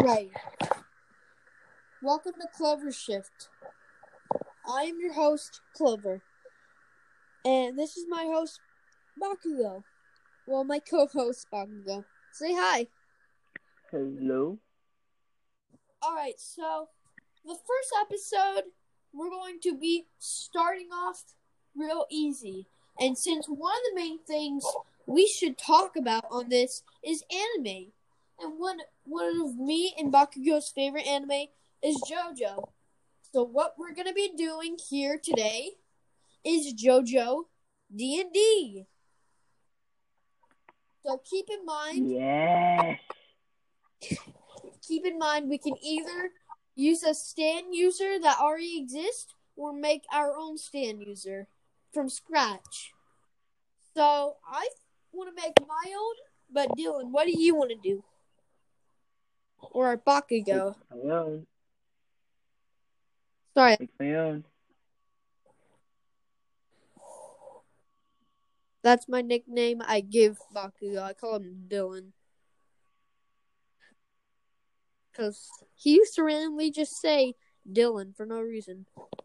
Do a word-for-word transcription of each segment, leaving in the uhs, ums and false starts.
Alright. Welcome to Clover Shift. I am your host, Clover. And this is my host, Bakugo. Well, my co-host, Bakugo. Say hi. Hello. Alright, so the first episode, we're going to be starting off real easy. And since one of the main things we should talk about on this is anime. And one, one of me and Bakugo's favorite anime is JoJo. So what we're going to be doing here today is JoJo D and D. So keep in mind... Yes. Keep in mind we can either use a stand user that already exists or make our own stand user from scratch. So I want to make my own, but Dylan, what do you want to do? Or Bakugo? Make my own. Sorry. Make my own. That's my nickname I give Bakugo. I call him Dylan. Because he used to randomly just say Dylan for no reason.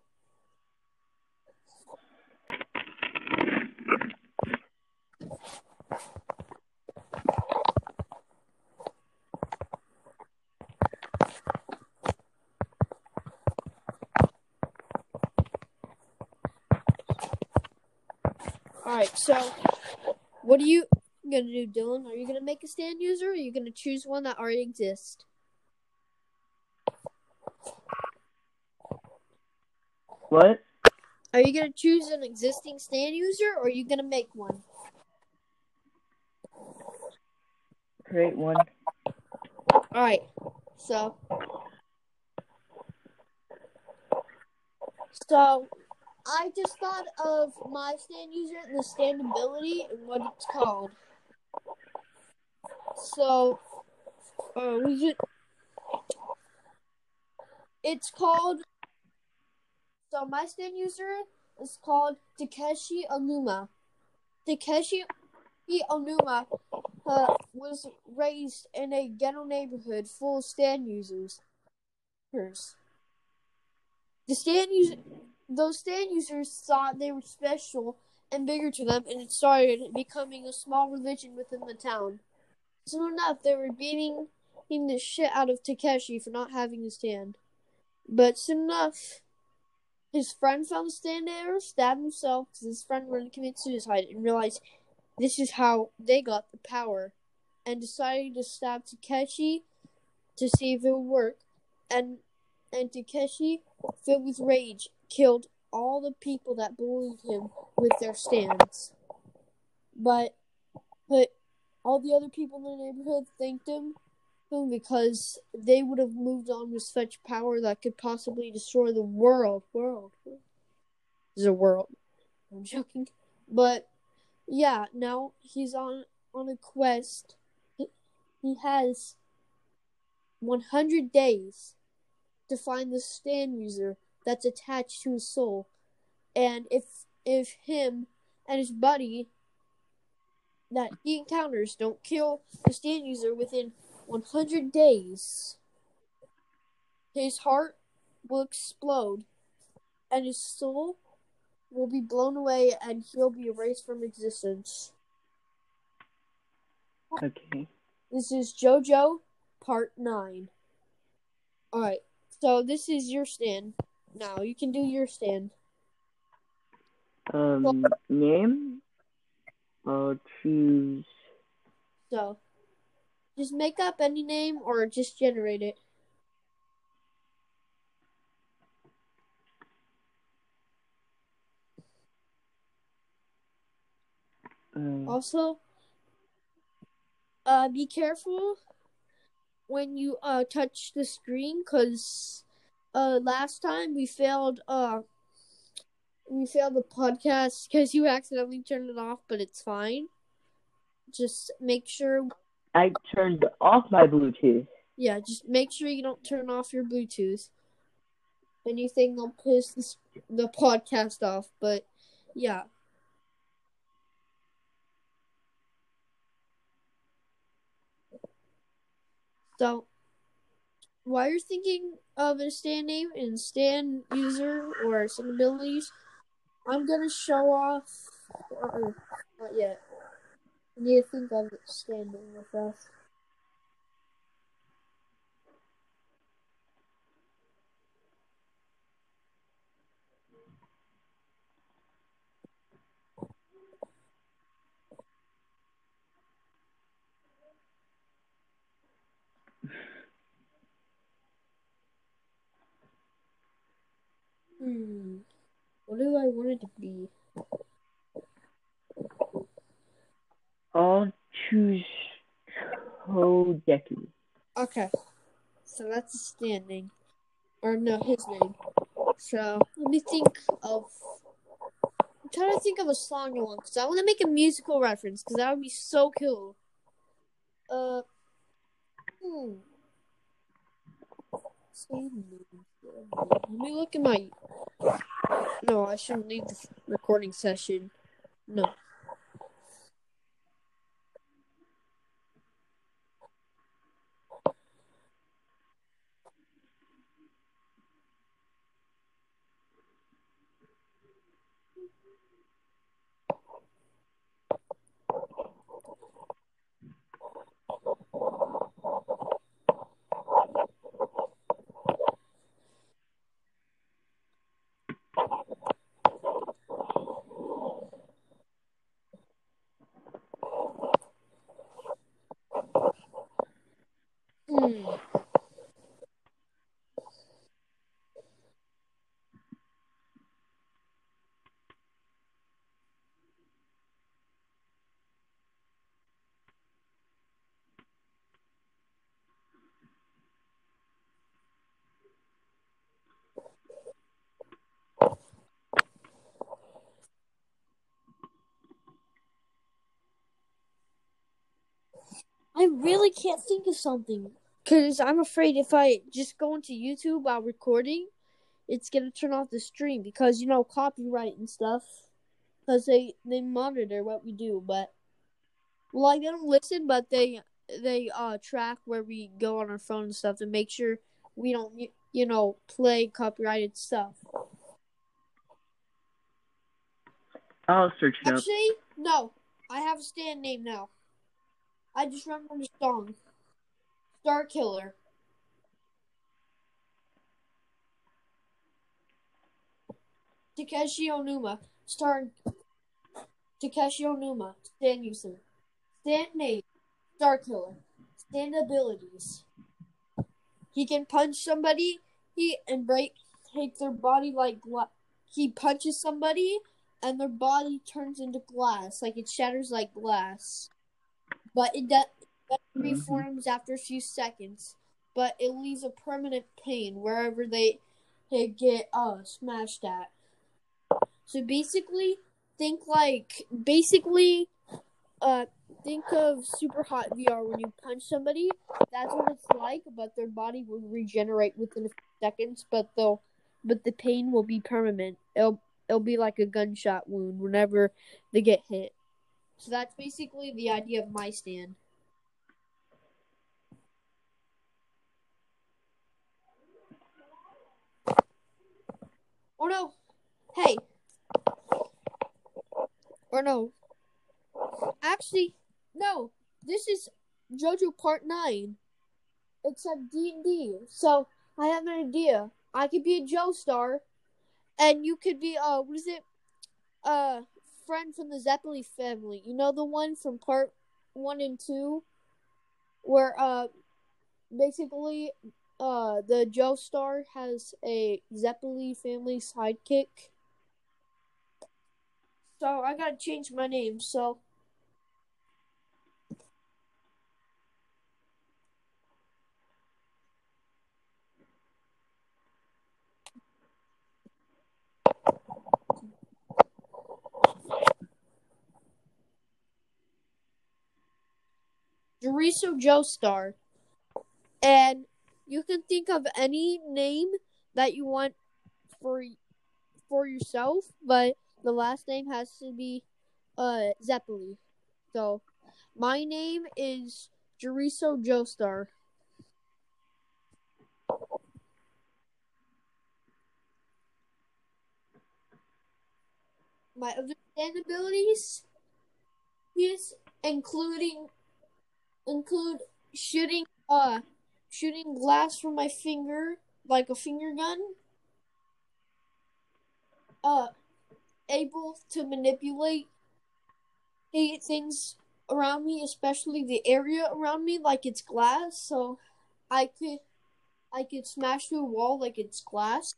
Alright, so what are you going to do, Dylan? Are you going to make a stand user or are you going to choose one that already exists? What? Are you going to choose an existing stand user or are you going to make one? Create one. Alright, so... So, I just thought of my stand user and the stand ability and what it's called. So, uh, we just... It's called... So, my stand user is called Takeshi Onuma. Takeshi Onuma uh, was raised in a ghetto neighborhood full of stand users. The stand user, those stand users thought they were special and bigger to them, and it started becoming a small religion within the town. Soon enough, they were beating the shit out of Takeshi for not having a stand. But soon enough, his friend found the stand there, stabbed himself because his friend wanted to commit suicide, and realized this is how they got the power, and decided to stab Takeshi to see if it would work. And and Takeshi, filled with rage, killed all the people that bullied him with their stands. But but all the other people in the neighborhood thanked him because they would have moved on with such power that could possibly destroy the world. World. There's a world. I'm joking. But yeah, now he's on, on a quest. He, he has one hundred days to find the stand user that's attached to his soul. And if if him and his buddy that he encounters don't kill the stand user within one hundred days, his heart will explode and his soul will be blown away and he'll be erased from existence. Okay. This is JoJo Part nine. Alright, so this is your stand. Now, you can do your stand. Um, so, name? I'll choose... So, just make up any name or just generate it. Um, also, uh, be careful when you uh touch the screen, because uh last time we failed uh we failed the podcast because you accidentally turned it off, but it's fine. Just make sure I turned off my Bluetooth. Yeah, just make sure you don't turn off your Bluetooth. Anything will piss the, the podcast off, but yeah. So, while you're thinking of a stand name and stand user or some abilities, I'm gonna show off. Uh, not yet. I need to think of a stand name real fast. Hmm. What do I want it to be? I'll choose Kodeki. Okay. So that's a standing. Or no, his name. So let me think of. I'm trying to think of a song along because I want to make a musical reference because that would be so cool. Uh. Hmm. Let me look at my. No, I shouldn't leave the recording session. No. Hmm. I really can't think of something because I'm afraid if I just go into YouTube while recording, it's gonna turn off the stream because you know copyright and stuff. Because they they monitor what we do, but like they don't listen, but they they uh track where we go on our phone and stuff to make sure we don't you know play copyrighted stuff. I'll search it up. Actually, no, I have a stand name now. I just remembered the song, Star Killer. Takeshi Onuma, starring Takeshi Onuma, stand user, stand name, Star Killer, stand abilities. He can punch somebody, he and break take their body like gla- he punches somebody, and their body turns into glass, like it shatters like glass. But it does Mm-hmm. reforms after a few seconds, but it leaves a permanent pain wherever they they get uh smashed at. So basically, think like basically, uh, think of Super Hot V R when you punch somebody. That's what it's like, but their body will regenerate within a few seconds, but they'll, but the pain will be permanent. It'll it'll be like a gunshot wound whenever they get hit. So that's basically the idea of my stand. Oh no! Hey! Or no. Actually, no. This is JoJo Part nine. Except D and D. So, I have an idea. I could be a Joestar, and you could be, uh, what is it? Uh, friend from the Zeppeli family. You know the one from Part one and two? Where, uh, basically, uh, the Joestar has a Zeppeli family sidekick. So, I gotta change my name, so... Juriso Joestar. And you can think of any name that you want for for yourself, but the last name has to be uh Zeppeli. So my name is Juriso Joestar. my other stand abilities is including include shooting uh shooting glass from my finger like a finger gun. Uh, able to manipulate things around me, especially the area around me, like it's glass. So I could I could smash through a wall like it's glass.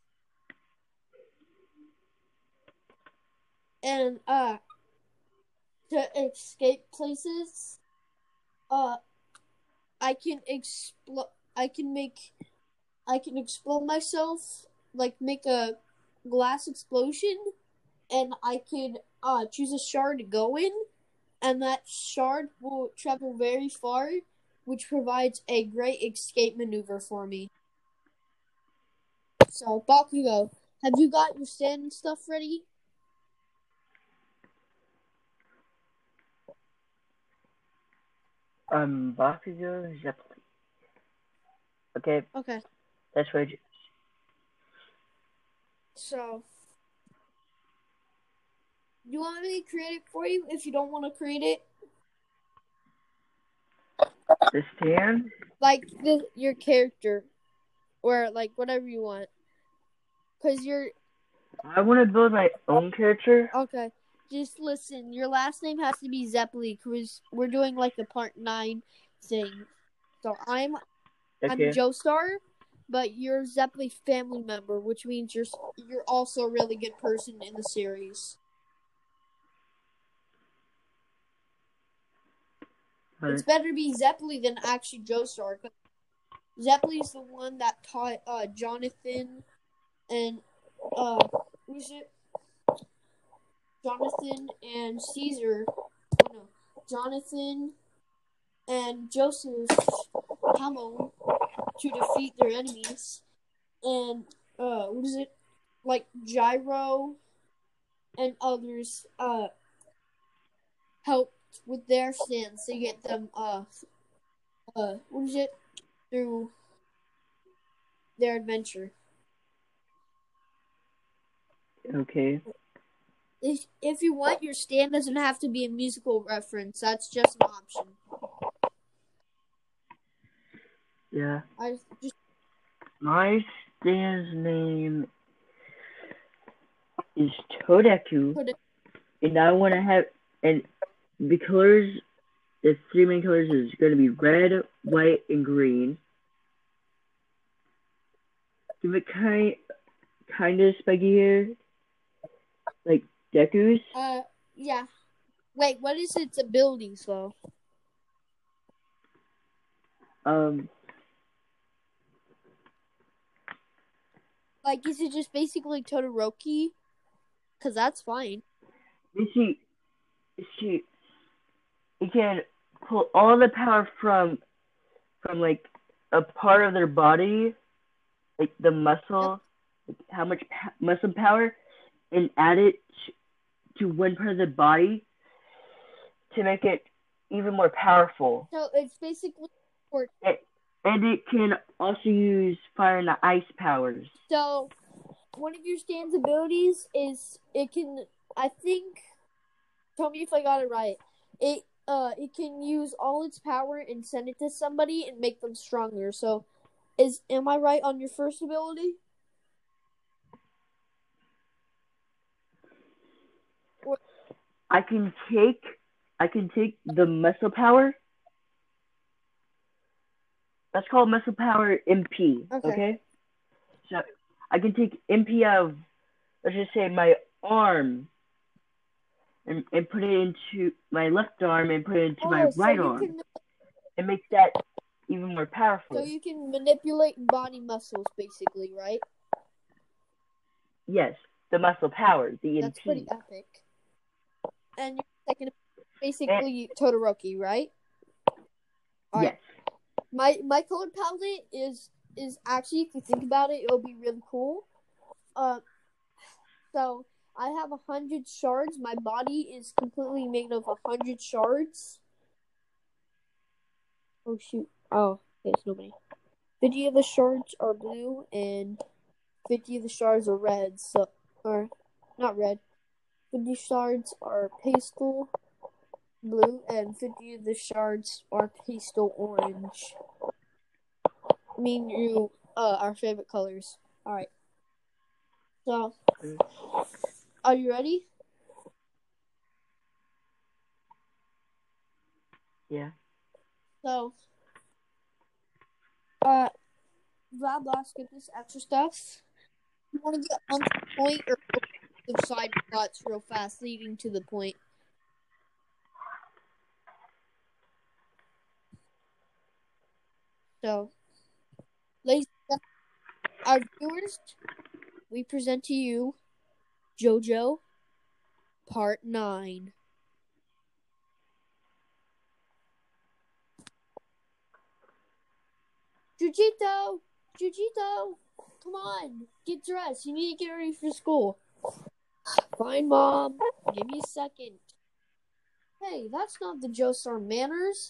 And uh to escape places, uh I can explode I can make I can explode myself, like make a glass explosion, and I can uh choose a shard to go in, and that shard will travel very far, which provides a great escape maneuver for me. So, Bakugo, have you got your stand and stuff ready? Um, Bakugo, Zeppelin. Okay, Okay. that's right. So, you want me to create it for you if you don't want to create it? The stand? Like the, your character, or like whatever you want. Because you're. I want to build my own character. Okay. Just listen, your last name has to be Zeppeli because we're doing like the part nine thing. So I'm Okay. I'm Joestar, but you're Zeppeli's family member, which means you're you're also a really good person in the series. Right. It's better to be Zeppeli than actually Joestar. Zeppeli's the one that taught uh, Jonathan and uh who's it? Jonathan and Caesar. Oh no, Jonathan and Joseph Hamon to defeat their enemies, and uh, what is it? Like Gyro and others uh helped with their stands to get them uh uh what is it through their adventure. Okay. If if you want, your stand doesn't have to be a musical reference. That's just an option. Yeah. I just My stand's name is Todeku, put it. and I want to have, and the colors, the three main colors is going to be red, white, and green. Give it kind, kind of spiky hair, like Deku's. Uh, yeah. Wait, what is its abilities though? Um, Like, is it just basically Todoroki? Cause that's fine. you see, you see, you can pull all the power from, from like a part of their body, like the muscle, like how much pa- muscle power, and add it to one part of the body to make it even more powerful. So it's basically for It, and it can also use fire and ice powers. so one of your stand's abilities is it can I think tell me if I got it right. It uh it can use all its power and send it to somebody and make them stronger. So is am I right on your first ability? Or, I can take I can take the muscle power. That's called muscle power M P. okay. Okay. So I can take M P out of, let's just say, my arm and, and put it into my left arm and put it into Oh, my so right you arm. can It makes that even more powerful. so you can manipulate body muscles basically, right? Yes, the muscle power, the That's M P. pretty epic. And your second basically and, Todoroki, right? All yes. right. My my color palette is is actually, if you think about it, it'll be really cool. Uh, so I have a hundred shards. My body is completely made of a hundred shards. Oh shoot! Oh, there's nobody. Fifty of the shards are blue, and fifty of the shards are red. So, or not red. fifty shards are pastel blue, and fifty of the shards are pastel orange. Me and you, uh, our favorite colors. Alright. So, are you ready? Yeah. So, uh, blah blah, skip this extra stuff. You want to get on to the point or some side plots real fast leading to the point? So, ladies and gentlemen, our viewers, we present to you JoJo Part nine. Jujito! Jujito! Come on! Get dressed. You need to get ready for school. Fine, Mom. Give me a second. Hey, that's not the Joestar manners.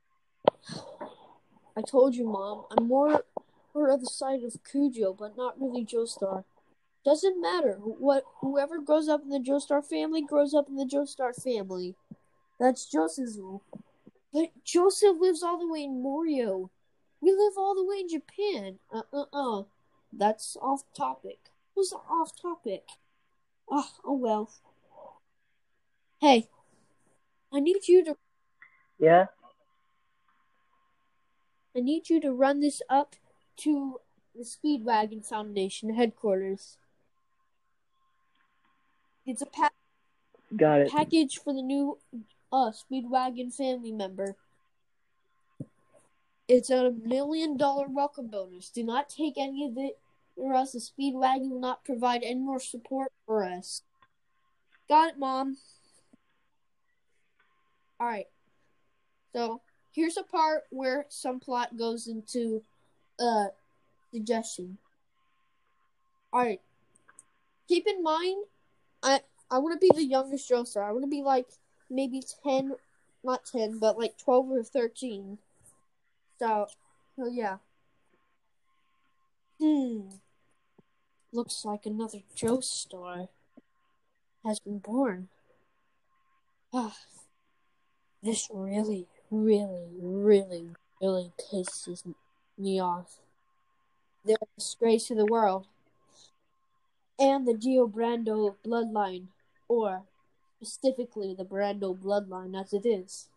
I told you, Mom. I'm more for the side of Kujo, but not really Joestar. Doesn't matter. What whoever grows up in the Joestar family grows up in the Joestar family. That's Joseph's rule. But Joseph lives all the way in Morio. We live all the way in Japan. Uh uh uh. That's off topic. Who's off topic? Oh, oh well. Hey, I need you to. Yeah. I need you to run this up to the Speedwagon Foundation headquarters. It's a pa- Got it. package for the new uh Speedwagon family member. It's a million dollar welcome bonus. Do not take any of it, or else the Speedwagon will not provide any more support for us. Got it, Mom. Alright. So, here's a part where some plot goes into uh suggestion. Alright. Keep in mind, I I want to be the youngest Joestar. I want to be like maybe ten, not ten, but like twelve or thirteen. So, so yeah. Hmm. Looks like another Joestar has been born. Ah, this really, really, really, really pisses me off. They're a disgrace to the world and the Dio Brando bloodline, or specifically the Brando bloodline as it is.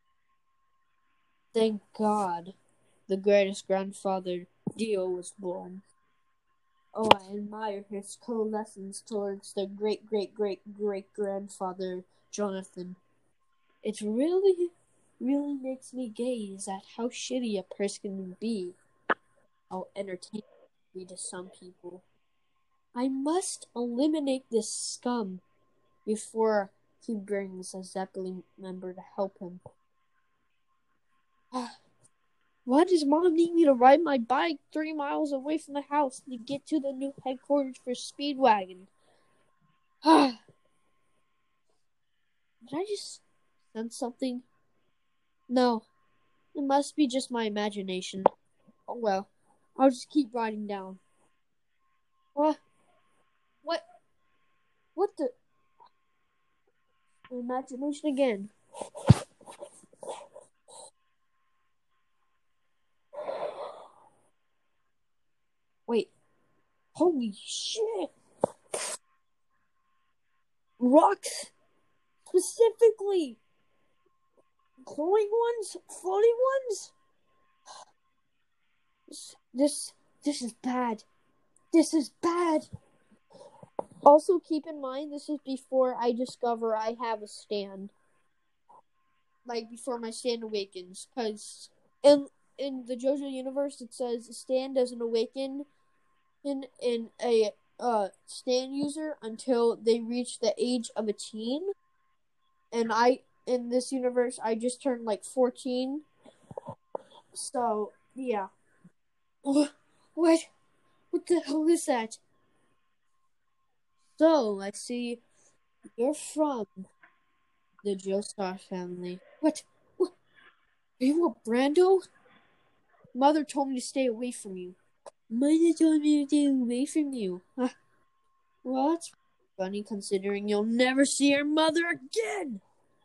Thank God the greatest grandfather Dio was born. Oh, I admire his coalescence towards the great great great great grandfather Jonathan. It really, really makes me gaze at how shitty a person can be. How entertaining it can be to some people. I must eliminate this scum before he brings a Zeppelin member to help him. Why does Mom need me to ride my bike three miles away from the house to get to the new headquarters for Speedwagon? Did I just sense something? No. It must be just my imagination. Oh well. I'll just keep riding down. What? What? What the? Imagination again. Wait. Holy shit! Rocks! Specifically! Glowing ones? Floating ones? This, this, this is bad. This is bad. Also, keep in mind, this is before I discover I have a stand. Like, before my stand awakens. Because in, in the JoJo universe, it says a stand doesn't awaken in, in a uh, stand user until they reach the age of a teen. And I, in this universe, I just turned like fourteen. So, yeah. What? What the hell is that? So, I see you're from the Joestar family. What? What? Are you a Brando? Mother told me to stay away from you. Mother told me to stay away from you. Huh? What? Funny considering you'll never see your mother again.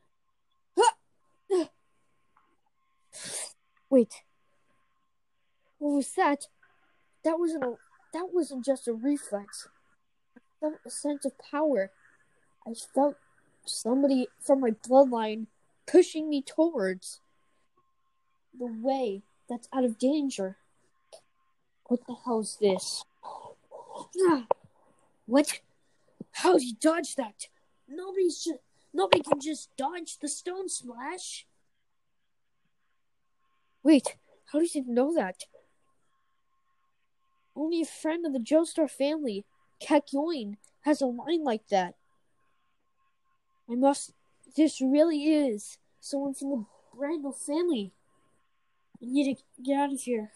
Wait. What was that? That wasn't a that wasn't just a reflex. I felt a sense of power. I felt somebody from my bloodline pushing me towards the way that's out of danger. What the hell's this? What? How'd he dodge that? Nobody's just, nobody can just dodge the stone splash. Wait, how does he know that? Only a friend of the Joestar family, Kakyoin, has a line like that. I must... This really is someone from the Brando family. I need to get out of here.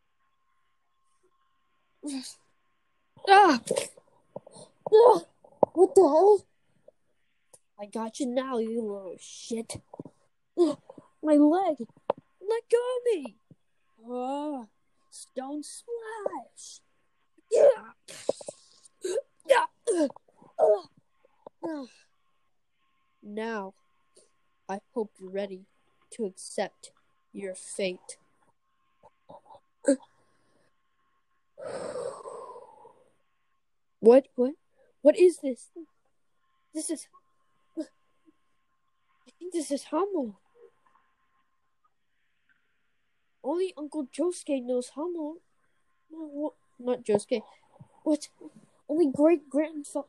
Ah! Ah! What the hell? I got you now, you little shit. Ah, my leg! Let go of me! Ah, stone splash! Yeah! Yeah! Ah, ah. Now, I hope you're ready to accept your fate. What? What? What is this? This is... I think this is Hamon. Only Uncle Josuke knows Hamon. No, not Josuke. What? Only great-grandfather...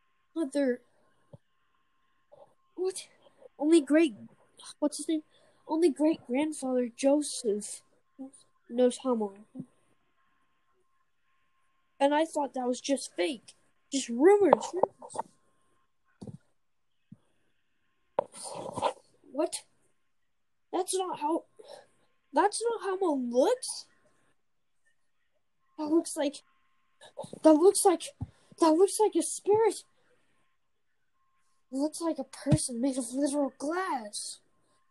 What? Only great... What's his name? Only great-grandfather Joseph knows Hamon. And I thought that was just fake. Just rumors. rumors. What? That's not how... That's not how Hamon looks? That looks like... That looks like... That looks like a spirit. It looks like a person made of literal glass.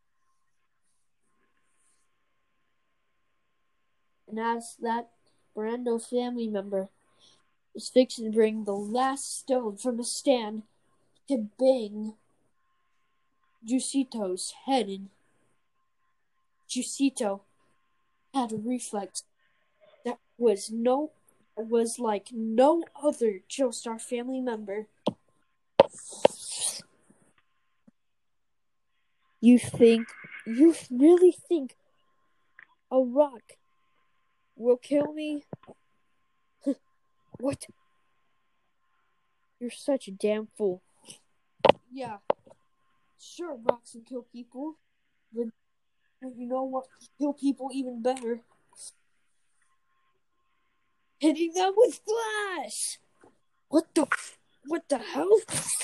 And as that Brando family member is fixing to bring the last stone from the stand to bang Jusito's head in, Jusito had a reflex that was no was like no other Joestar family member. You think you really think a rock will kill me? What? You're such a damn fool. Yeah. Sure, rocks can kill people. But you know what can kill people even better? Hitting them with glass! What the... What the hell?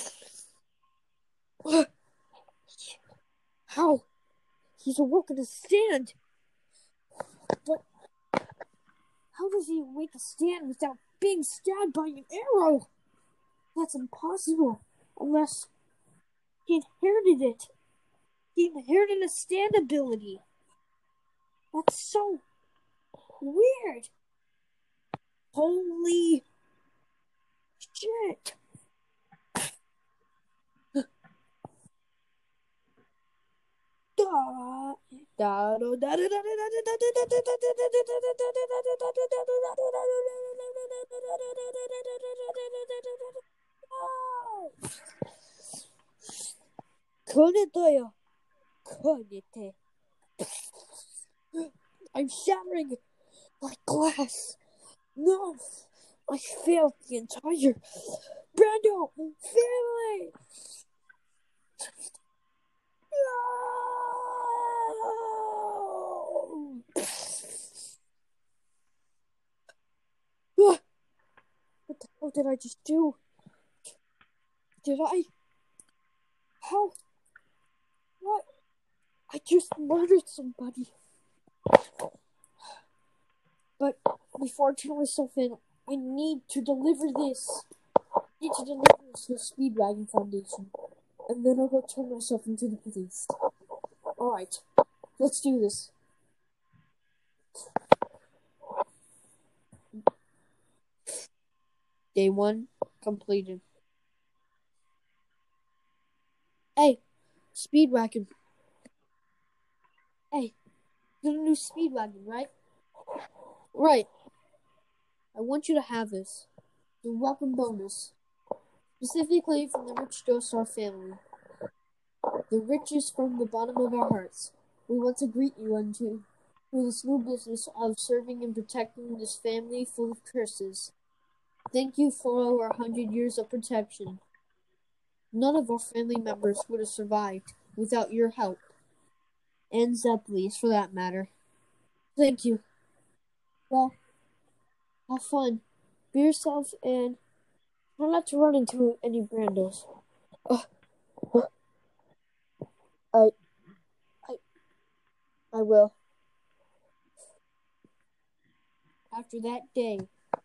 How? He's awoke in a stand. But... How does he wake a stand without being stabbed by an arrow? That's impossible. Unless... He inherited it. He inherited a stand ability. That's so... weird. Holy... shit. I'm shattering like glass. No, I failed the entire Brando family. No! What the hell did I just do? Did I? How? What? I just murdered somebody. But before I turn myself in, I need to deliver this. I need to deliver this to the Speedwagon Foundation. And then I'll go turn myself into the police. Alright, let's do this. Day one completed. Hey, Speedwagon. Hey, got a new Speedwagon, right? Right. I want you to have this. The welcome bonus. Specifically from the rich Joestar family. The richest from the bottom of our hearts. We want to greet you into this new business of serving and protecting this family full of curses. Thank you for over a hundred years of protection. None of our family members would have survived without your help. And Zeppeli's, for that matter. Thank you. Well, have fun. Be yourself and try not to run into any Brandos. Uh, uh, I, I, I will. After that day,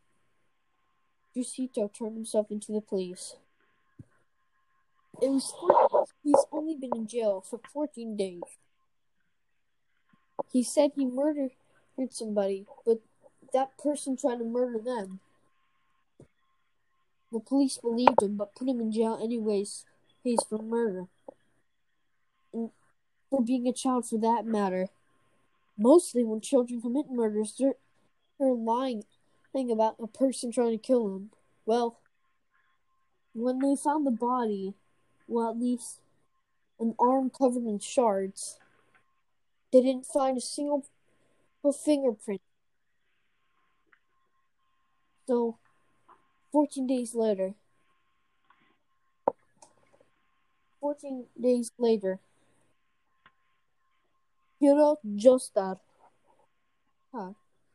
Jusito turned himself into the police. It was fourteen. He's only been in jail for fourteen days. He said he murdered somebody, but that person tried to murder them. The police believed him, but put him in jail anyways. He's for murder. And for being a child, for that matter. Mostly when children commit murders, they're, they're lying thing about a person trying to kill them. Well, when they found the body, well, at least an arm covered in shards, they didn't find a single fingerprint. So, fourteen days later, fourteen days later, Hiro Joestar. Huh.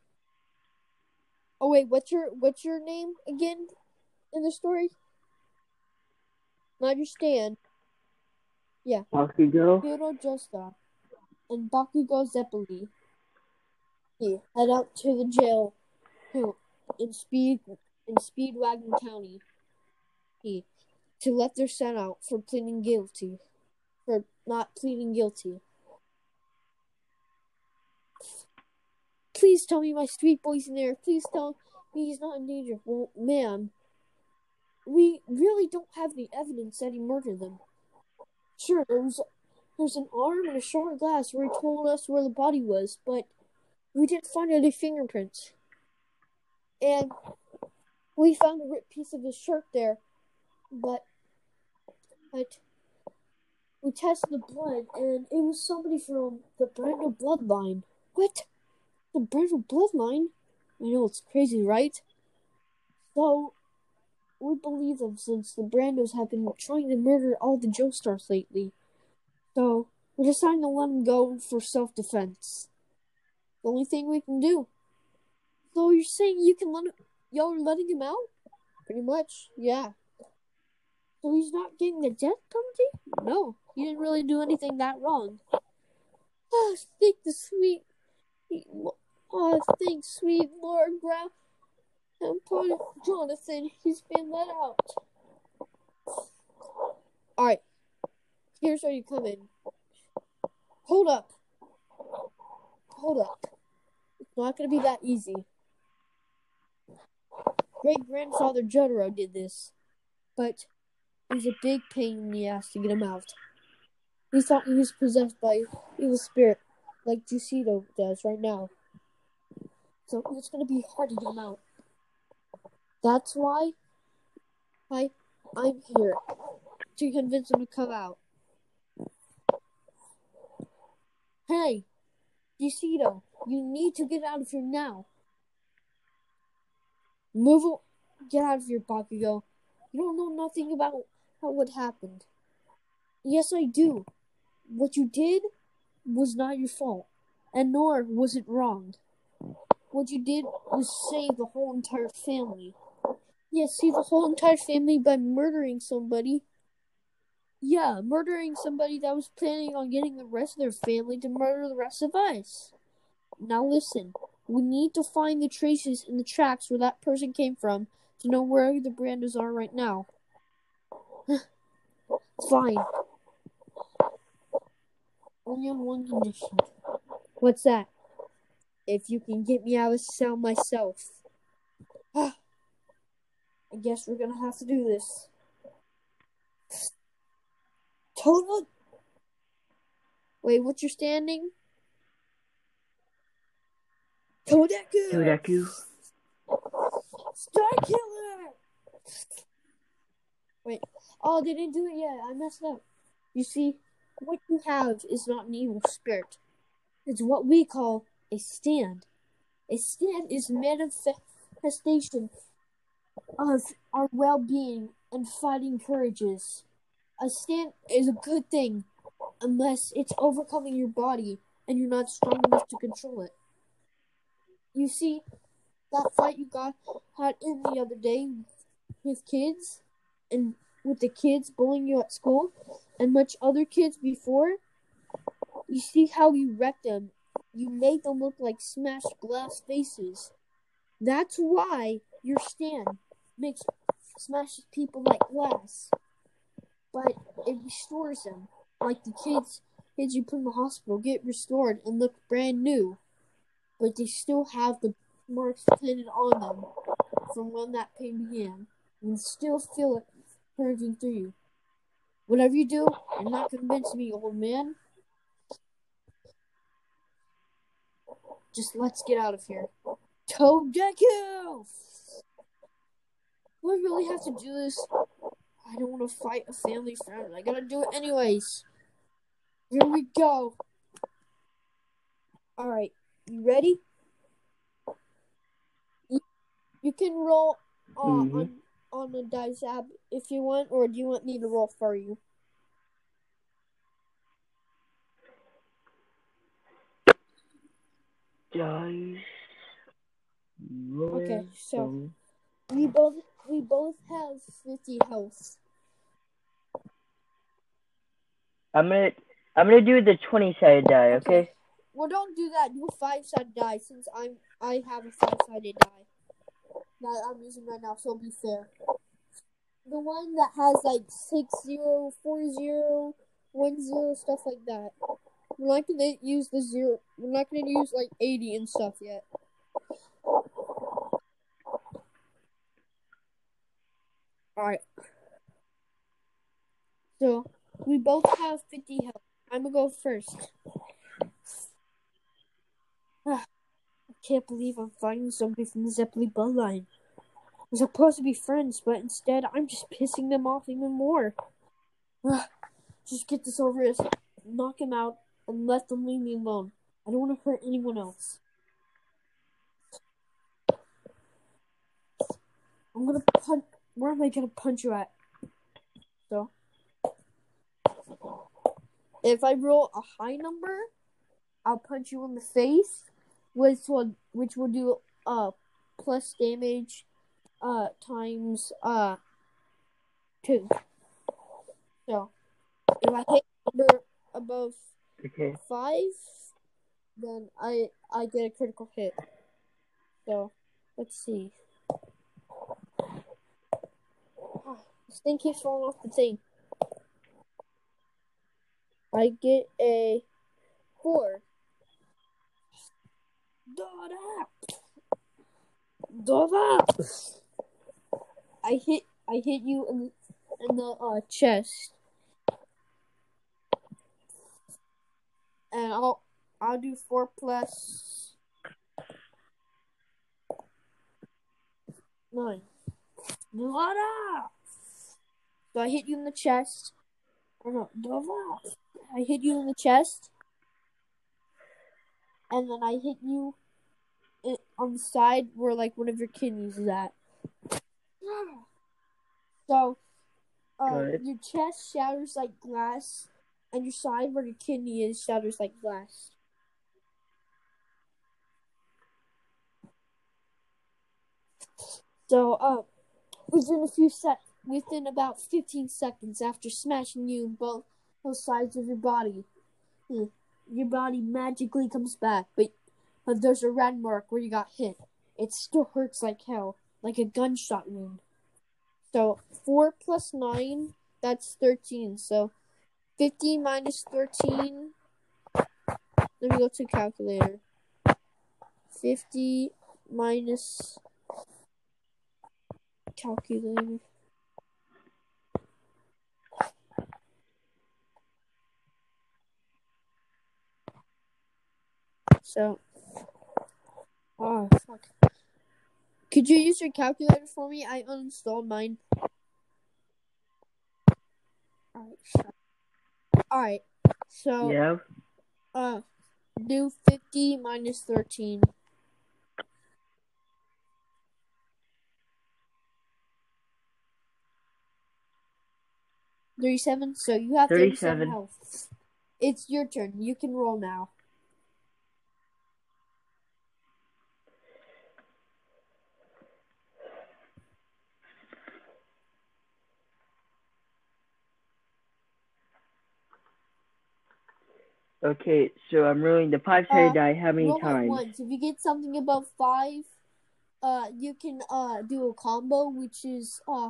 Oh wait, what's your what's your name again in the story? I understand. Yeah. Bakugo. Hiro Joestar and Bakugo Zeppeli. He head out to the jail in Speed in Speedwagon County. He to let their son out for pleading guilty. For not pleading guilty. Please tell me my sweet boy's in there. Please tell me he's not in danger. Well, ma'am, we really don't have any evidence that he murdered them. Sure, there was, there was an arm and a shard glass where he told us where the body was, but we didn't find any fingerprints. And we found a ripped piece of his shirt there, but, but we tested the blood, and it was somebody from the Brando bloodline. What? The Brando bloodline? I know, it's crazy, right? So, we believe them since the Brandos have been trying to murder all the Joestars lately. So, we decided to let them go for self-defense. The only thing we can do. So, you're saying you can let him, y'all are letting him out? Pretty much, yeah. So, he's not getting the death penalty? No, he didn't really do anything that wrong. Oh, thank the sweet... Oh, thank sweet Lord Graf. And poor Jonathan, he's been let out. Alright, here's where you come in. Hold up. Hold up. It's not going to be that easy. Great-grandfather Jotaro did this, but it was a big pain in the ass to get him out. He thought he was possessed by evil spirit, like Jusito does right now. So it's going to be hard to get him out. That's why I, I'm here, to convince him to come out. Hey, Jusito, you need to get out of here now. Move, get out of here, Bakugo. You don't know nothing about, about what happened. Yes, I do. What you did was not your fault, and nor was it wrong. What you did was save the whole entire family. Yes, save the whole entire family by murdering somebody. Yeah, murdering somebody that was planning on getting the rest of their family to murder the rest of us. Now listen, we need to find the traces in the tracks where that person came from to know where the Brandos are right now. Fine. Only on one condition. What's that? If you can get me out of cell myself. I guess we're gonna have to do this. Total. Wait, what's your standing? Todeku! Todeku. Star Killer! Wait. Oh, they didn't do it yet. I messed up. You see, what you have is not an evil spirit. It's what we call a stand. A stand is manifestation of our well-being and fighting courages. A stand is a good thing unless it's overcoming your body and you're not strong enough to control it. You see, that fight you got had in the other day with kids and with the kids bullying you at school and much other kids before, you see how you wrecked them. You made them look like smashed glass faces. That's why your stand makes smashes people like glass. But it restores them. Like the kids kids you put in the hospital get restored and look brand new. But they still have the marks planted on them from when that pain began. And still feel it purging through you. Whatever you do, you're not convincing me, old man. Just let's get out of here. Todeku! Do I really have to do this? I don't want to fight a family friend. I gotta do it anyways. Here we go. Alright, you ready? You, you can roll uh, mm-hmm. on, on the dice app if you want, or do you want me to roll for you? Dice. Roll. Okay, so we both we both have fifty health. I'm gonna I'm gonna do the twenty sided die, okay? okay? Well, don't do that. Do a five sided die since I'm I have a five sided die that I'm using right now, so it'll be fair. The one that has like six zero, four zero, one zero, stuff like that. We're not gonna use the zero. We're not gonna use like eighty and stuff yet. Alright. So, we both have fifty health. I'm gonna go first. I can't believe I'm fighting somebody from the Zeppeli bloodline. We're supposed to be friends, but instead I'm just pissing them off even more. Just get this over with. Knock him out and let them leave me alone. I don't want to hurt anyone else. I'm gonna punch. Where am I gonna punch you at? So, if I roll a high number, I'll punch you in the face, which will which will do uh plus damage, uh times uh two. So, if I hit a number above okay. five, then I I get a critical hit. So, let's see. This thing keeps falling off the thing. I get a four. Dora! Dora! I hit I hit you in the, in the uh, chest. And I'll I'll do four plus nine. Dora! So I hit you in the chest. Oh no, Dora! I hit you in the chest. And then I hit you in, on the side where like one of your kidneys is at. So uh, your chest shatters like glass, and your side where your kidney is shatters like glass. So uh, within a few sec, within about fifteen seconds after smashing you in both both sides of your body, your body magically comes back, but but there's a red mark where you got hit. It still hurts like hell, like a gunshot wound. So four plus nine, that's thirteen. So fifty minus thirteen. Let me go to calculator. Fifty minus calculator. So, oh fuck. Could you use your calculator for me? I uninstalled mine. Alright, sure. Alright. So, Yeah. uh, do fifty minus thirteen. thirty-seven. So you have thirty-seven, thirty-seven health. It's your turn. You can roll now. Okay, so I'm rolling the five-sided Uh, die how many roll times? it once. If you get something above five, uh, you can uh do a combo, which is uh.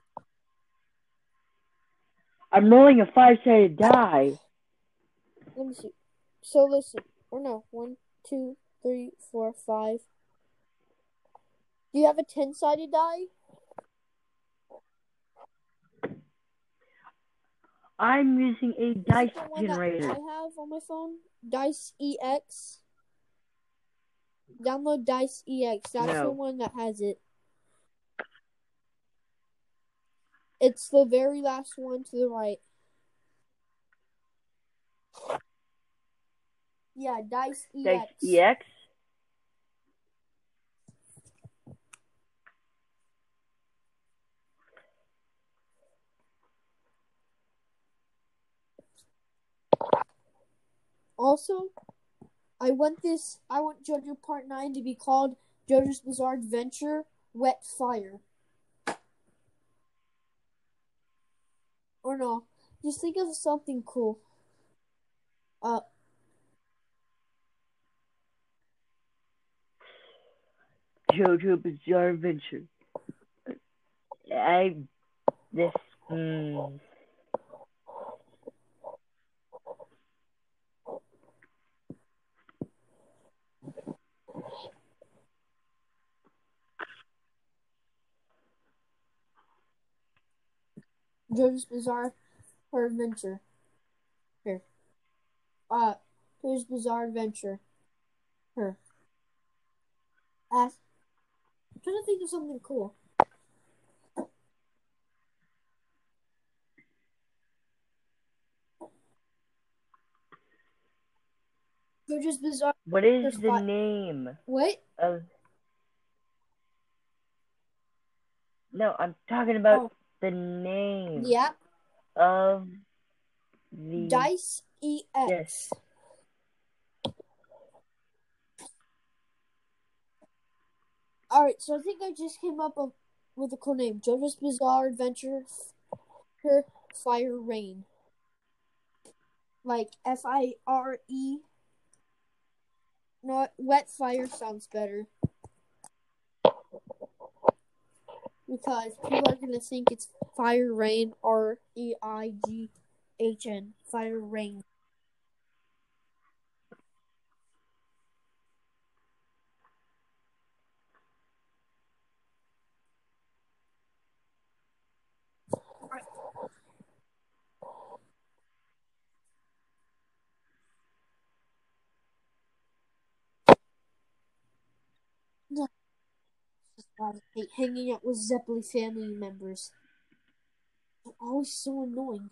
I'm rolling a five-sided die. Let me see. So listen. Or no, one, two, three, four, five. Do you have a ten-sided die? I'm using a dice the one generator. that I have on my phone. Dice E X. Download Dice E X. That's No. the one that has it. It's the very last one to the right. Yeah, Dice E X. Dice E X? Also, I want this. I want JoJo Part Nine to be called JoJo's Bizarre Adventure: Wet Fire. Or no, just think of something cool. Uh, JoJo Bizarre Adventure. I this. Mm. JoJo's Bizarre Adventure. Here. Uh, JoJo's Bizarre Adventure. Here. Uh, I'm trying to think of something cool. JoJo's Bizarre. What is the Fi- name What? of? No, I'm talking about Oh. the name. Yeah. Of the Dice E X. Yes. Alright, so I think I just came up with a cool name. JoJo's Bizarre Adventure Fire Rain. Like F I R E. No, Wet Fire sounds better. Because people are going to think it's Fire Rain, R E I G H N. Fire Rain. I hate hanging out with Zeppeli family members. They're always so annoying.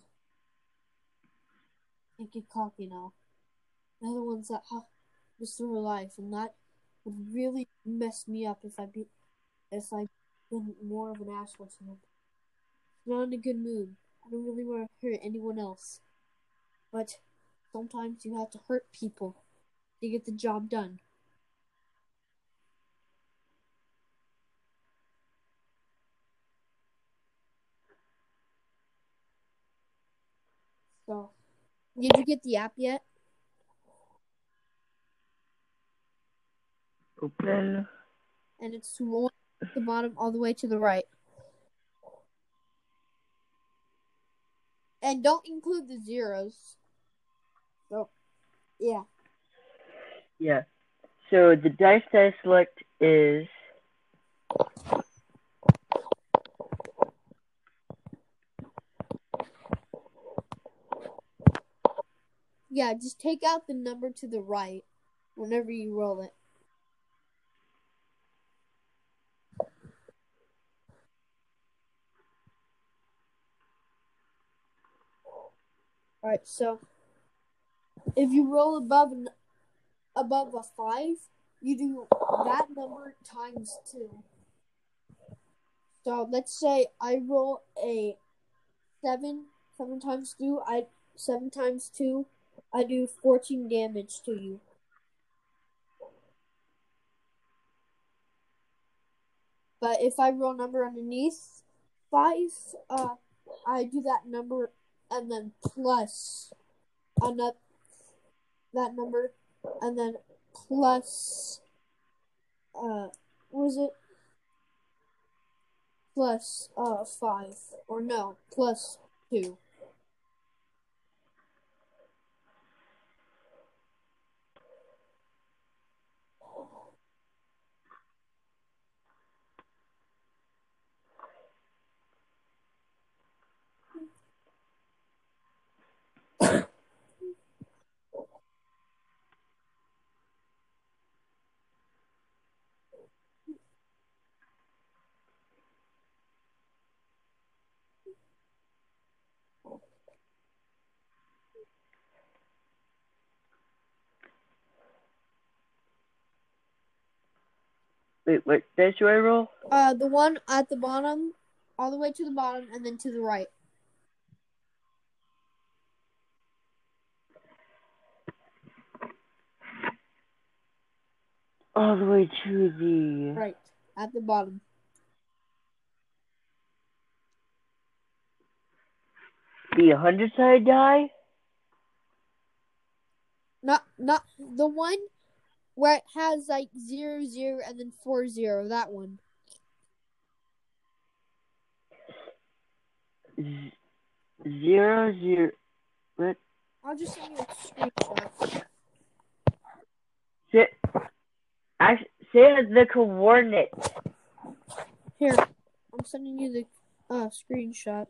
I get cocky now. They're the ones that have destroy her life, and that would really mess me up if I be if I been more of an asshole to them. I'm not in a good mood. I don't really want to hurt anyone else. But sometimes you have to hurt people to get the job done. So, did you get the app yet? Open. And it's rolling at the bottom all the way to the right. And don't include the zeros. So, yeah. Yeah. So the dice that I select is Yeah, just take out the number to the right. whenever you roll it. Alright, so if you roll above an, above a five, you do that number times two. So let's say I roll a seven, seven times two, I seven times two, I do fourteen damage to you. But if I roll a number underneath five, uh, I do that number and then plus another that number and then plus uh what was it? Plus uh five or no, plus two. Wait, what dice do I roll? Uh, the one at the bottom, all the way to the bottom, and then to the right. All the way to the... Right, at the bottom. The hundred-sided die? Not, not the one where it has like zero, zero, and then four, zero. That one. Z- zero, zero... What? I'll just send you a screenshot. Say, I, say the coordinates. Here, I'm sending you the uh, screenshot.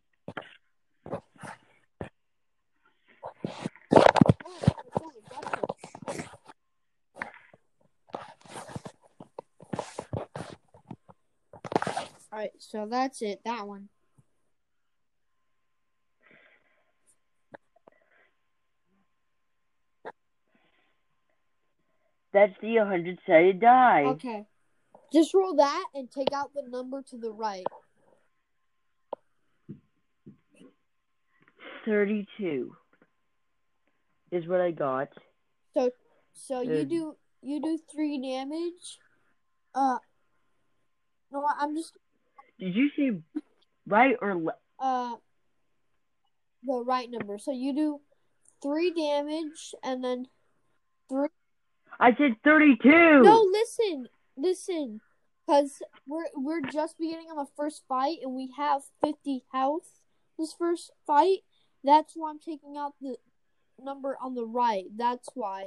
Alright, so that's it. That one. That's the hundred-sided die. Okay. Just roll that and take out the number to the right. thirty-two is what I got. So, so you Good. do you do three damage. Uh, no, I'm just Did you say right or left? uh the right number. So you do three damage and then three. I said thirty-two. No, listen, listen, because we're we're just beginning on the first fight and we have fifty health. This first fight, that's why I'm taking out the number on the right. That's why.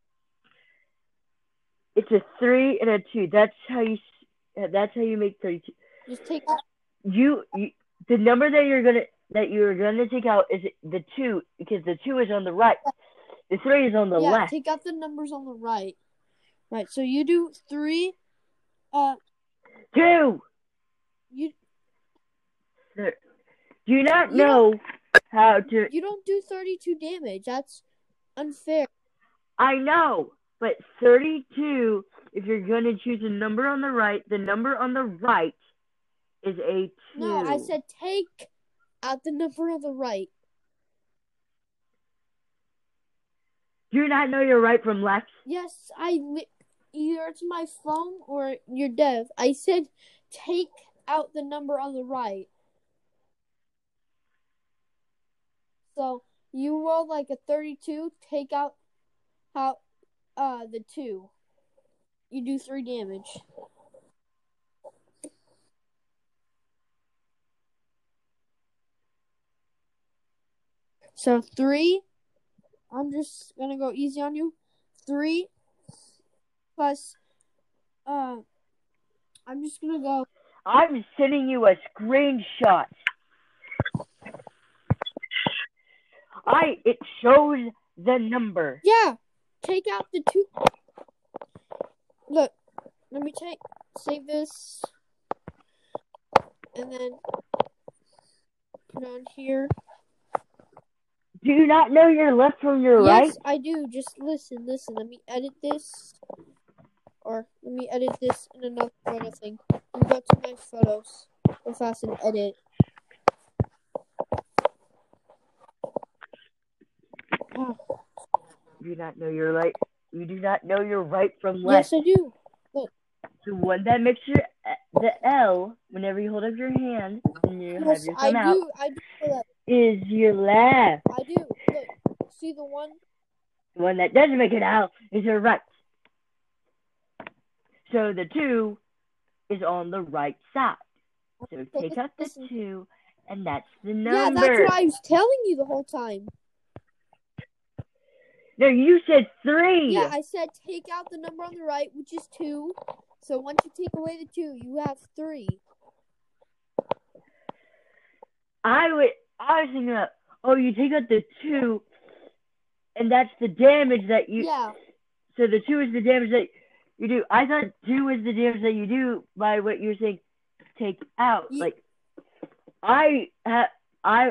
It's a three and a two. That's how you. That's how you make thirty-two. Just take out. You, you the number that you're gonna that you're gonna take out is the two because the two is on the right. The three is on the yeah, left. take out the numbers on the right. Right. So you do three. Uh. Two. You. Do you not You know how to? You don't do thirty-two damage. That's unfair. I know, but thirty-two. If you're gonna choose a number on the right, the number on the right is a two. No, I said take out the number on the right. Do you not know your right from left? Yes, I li- either it's my phone or you're deaf. I said take out the number on the right. So you roll like a thirty-two, take out how uh the two. You do three damage. So three. I'm just gonna go easy on you. Three plus. Uh, I'm just gonna go. I'm sending you a screenshot. I it shows the number. Yeah, take out the two. Look, let me take save this, and then put on here. Do you not know your left from your yes, right? Yes, I do. Just listen, listen. Let me edit this, or let me edit this in another photo thing. Let me go to my photos real fast and edit. Oh. You do not know your right. You do not know your right from left. Yes, I do. Look. The one that makes your the L whenever you hold up your hand and you yes, have your I thumb out. do. I do. Look. Is your left. I do. Look. See the one? The one that doesn't make an L is your right. So the two is on the right side. So take out the two, and that's the number. Yeah, that's what I was telling you the whole time. No, you said three. Yeah, I said take out the number on the right, which is two. So once you take away the two, you have three. I would. I was thinking of, oh, you take out the two, and that's the damage that you. Yeah. So the two is the damage that you do. I thought two was the damage that you do by what you were saying. Take out. Yeah. Like, I ha- I.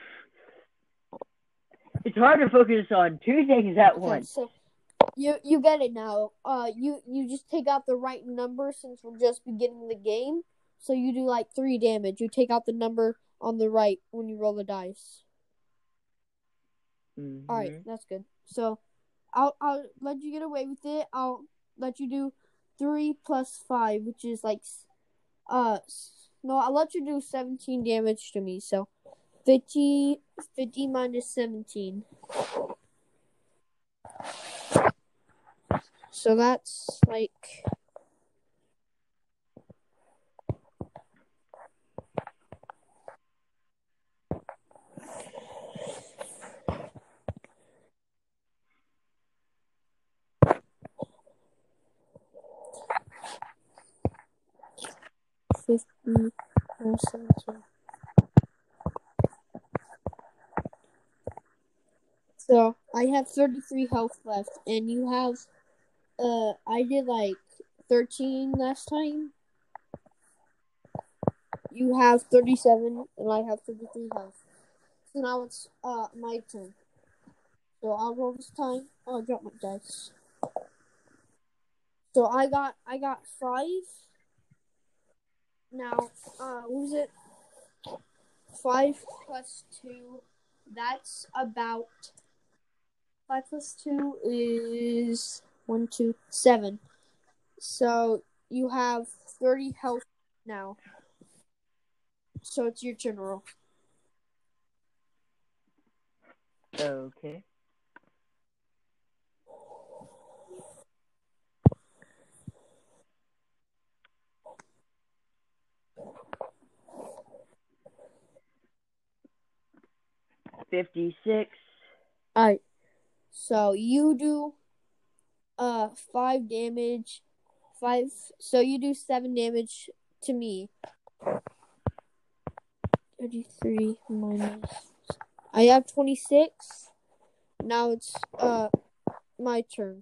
It's hard to focus on two things at okay, once. So you you get it now. Uh, you you just take out the right number since we're just beginning the game. So you do like three damage. You take out the number on the right when you roll the dice. Mm-hmm. All right, that's good. So I'll I'll let you get away with it. I'll let you do three plus five, which is like uh no, I'll let you do seventeen damage to me. So fifty, fifty minus seventeen. So that's like fifty minus seventeen. So I have thirty-three health left, and you have, uh, I did like thirteen last time. You have thirty-seven, and I have thirty-three health. So now it's uh my turn. So I'll roll this time. Oh, I dropped my dice. So I got I got five. Now, uh, what was it? Five plus two. That's about. Five plus two is one, two, seven. So you have thirty health now. So it's your turn to roll. Okay. Fifty-six. All right. So you do uh five damage, five. So you do seven damage to me. Thirty-three minus. I have twenty-six. Now it's uh my turn.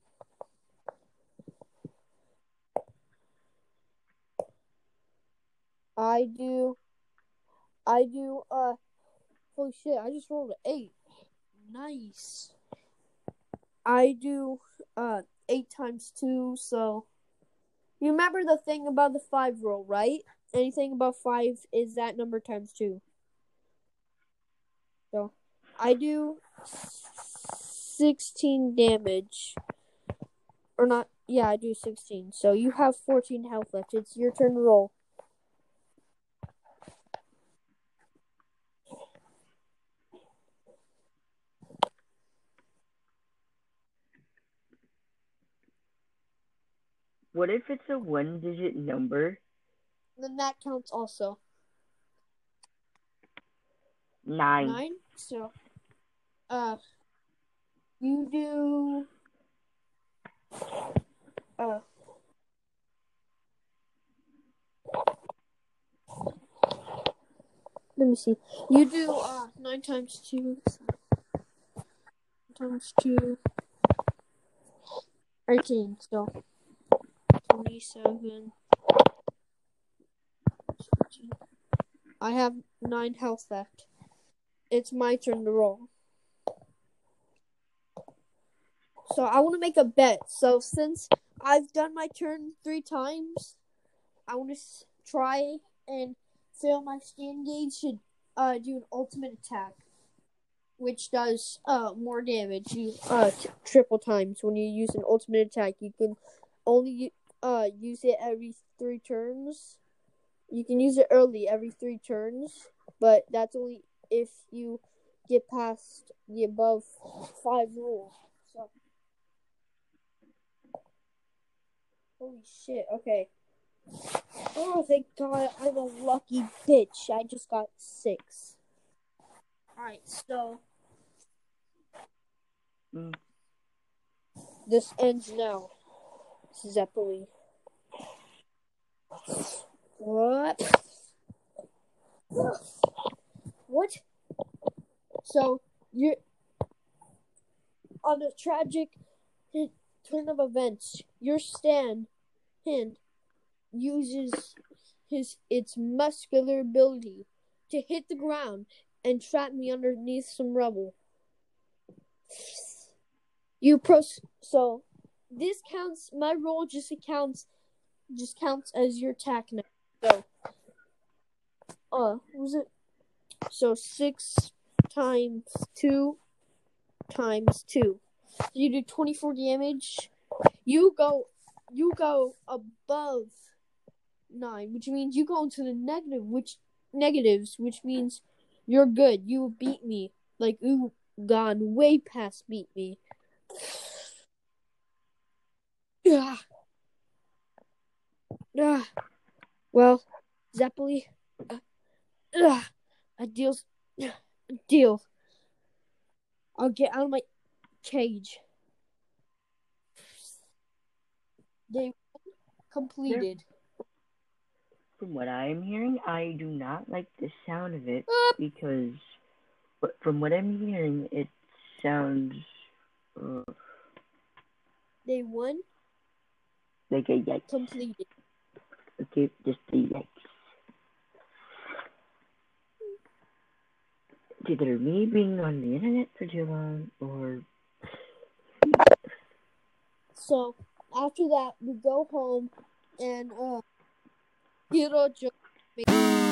I do. I do. Uh, holy shit! I just rolled an eight. Nice. I do uh eight times two, so you remember the thing about the five roll, right? Anything above five is that number times two. So I do sixteen damage. Or not, yeah, I do sixteen. So you have fourteen health left. It's your turn to roll. What if it's a one-digit number? Then that counts also. Nine. Nine? So, uh, you do, uh, let me see. You do, uh, nine times two. Times two. eighteen, so twenty-seven. I have nine health left. It's my turn to roll. So I want to make a bet. So since I've done my turn three times, I want to try and fail my stand gauge to uh, do an ultimate attack, which does uh, more damage. You uh, t- triple times when you use an ultimate attack. You can only uh, use it every three turns. You can use it early every three turns, but that's only if you get past the above five rule. So, holy shit! Okay. Oh, thank God! I'm a lucky bitch. I just got six. All right, so Mm. this ends now. Zeppeli. What? What? So you're on a tragic turn of events. Your stand hand uses his its muscular ability to hit the ground and trap me underneath some rubble. You pros so this counts. My roll just counts just counts as your attack now. So, uh, was it? So six times two times two. You do twenty-four damage. You go, you go above nine, which means you go into the negative, which negatives, which means you're good. You beat me, like you gone way past beat me. Ah, ah. Well, Zeppeli, uh, ah, a deal's a deal. I'll get out of my cage. They completed. From what I'm hearing, I do not like the sound of it Ah. because, but from what I'm hearing, it sounds uh, They won. like a yikes. Completed. Okay, just a yikes. It's either me being on the internet for too long or. So after that, we go home and uh, Hiro just